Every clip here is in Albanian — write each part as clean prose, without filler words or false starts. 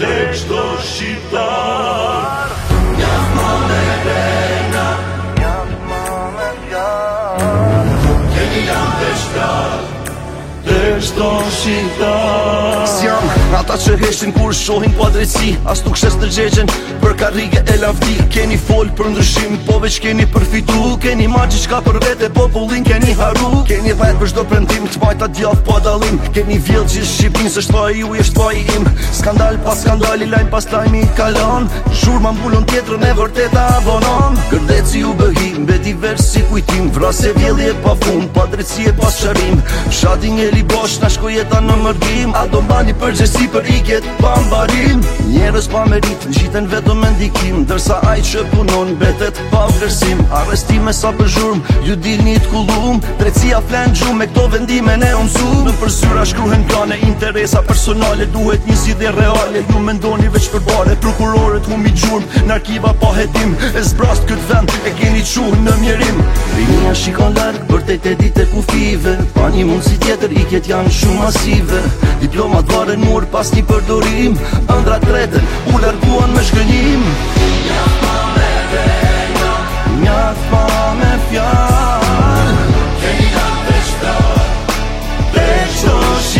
dhe çdo shqiptar. Njaf ma me vena, njaf ma me fjalë, keni janë dhe shkallë dhe çdo shqiptar. S'jam ata që heshin kur shohin pa drejtësi, as nuk shes ndërgjegjen për karrige e lavdi. Keni fol për ndryshim, po veç keni përfitu. Keni ma gjithçka për vete, popullin keni haru. Keni dhejt për çdo prendim, t'majta djath pa dallim. Keni vjell gjithë Shqipin, se shtaj ju e shtaj im. Skandal pas skandali, lajm pas lajmi kalon. Zhurma mbulon tjetrën e vërteta abonon. Gërdeci u bëhi, mbeti veç si kujtim. Vrasje vjelli e pa fund, pa drejtësi e pas qarim. Fshati ngeli bosh, na shko jeta në mërgim. A do mbani përgjegjësi për ikjet pa mbarim. Njerëz pa merit, gjiten vetëm me ndikim, ndërsa ai që punon betet pa vlerësim. Arrestime sa për zhurm, ju dilni t'kullum. Drejtësia flen gjumë me këto vendime ne umsum. Në përsyra shkruhen plane, interesa personale. Duhet një zgjidhje reale, ju mendoni veç për bare. Prokurorët humi gjurm, në arkiva pa hetim. E zbrast këtë vend, e keni quh në mjerim. Rinia shikon larg, vërtet e ditë e kufive. Pa një mundësi tjetër, ikjet janë shumë masive. Diplomat varen mur pas një përdorim. Ëndra tretën, u larguan me shgënjim. Njaf ma me vena, Njaf ma me fjalë, keni janë dhe shkallë dhe çdo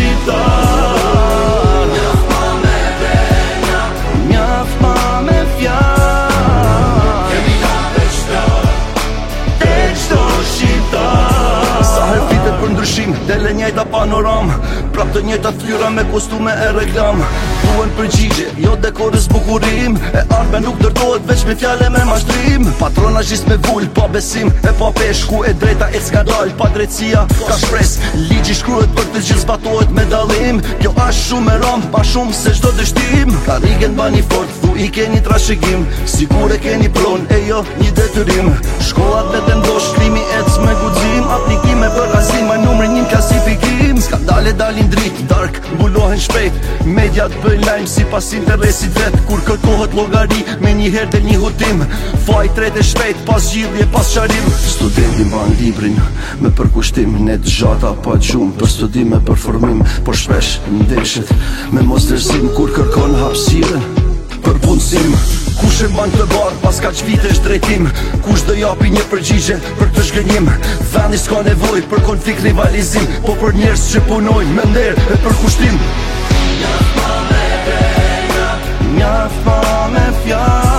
shqiptar. Njaf ma me vena, njaf ma me fjalë, keni janë dhe shkallë dhe çdo shqiptar. sa herë flitet për ndryshim, dele njëjta panoram. Prap të njëjta flyra me kostume e reklam. Duhen përgjigje, jo dekorës bukurim. E ardhme nuk dërdohet veç me fjale me mashtrim. Patronazhist me vull, pa besim e pa pesh. Ku e drejta e s'ka dal, pa drejtësia ka shpres. Ligji shkruhet për të gjithë zbatohet me dallim. Kjo është shumë e ram, pa shumë se çdo dështim. Karrigen bani fort, thu i keni trashëgim. Sigur e keni pron, e jo një detyrim. Shkollat me të ndosh, klimi ec me guxim. Aplikime për azim, ma numri një klasifikim. Skandale dalin drit, dark, mbulohen shpejt. Mediat bëjnë lajm si pas interesit vet. Kur kërkohet llogari, me njëherë del një hutim. Faj tret e shpejt, pas gjidhje, pas qarim. Studenti mban librin me përkushtim. Ne gjata pa gjumë, për studim e për formim. Por shpesh ndeshet me mos dërsim. Kur kërkon hapësire për punësim. Kush e mban të barë pas kaq vitesh drejtim? Kush do japi një përgjigje për këtë zhgënjim? Vendi s'ka nevojë për konflikt rivalizim, po për njerëz që punojnë me nder e për kushtim. Njaf ma me vena, Njaf ma me fjalë,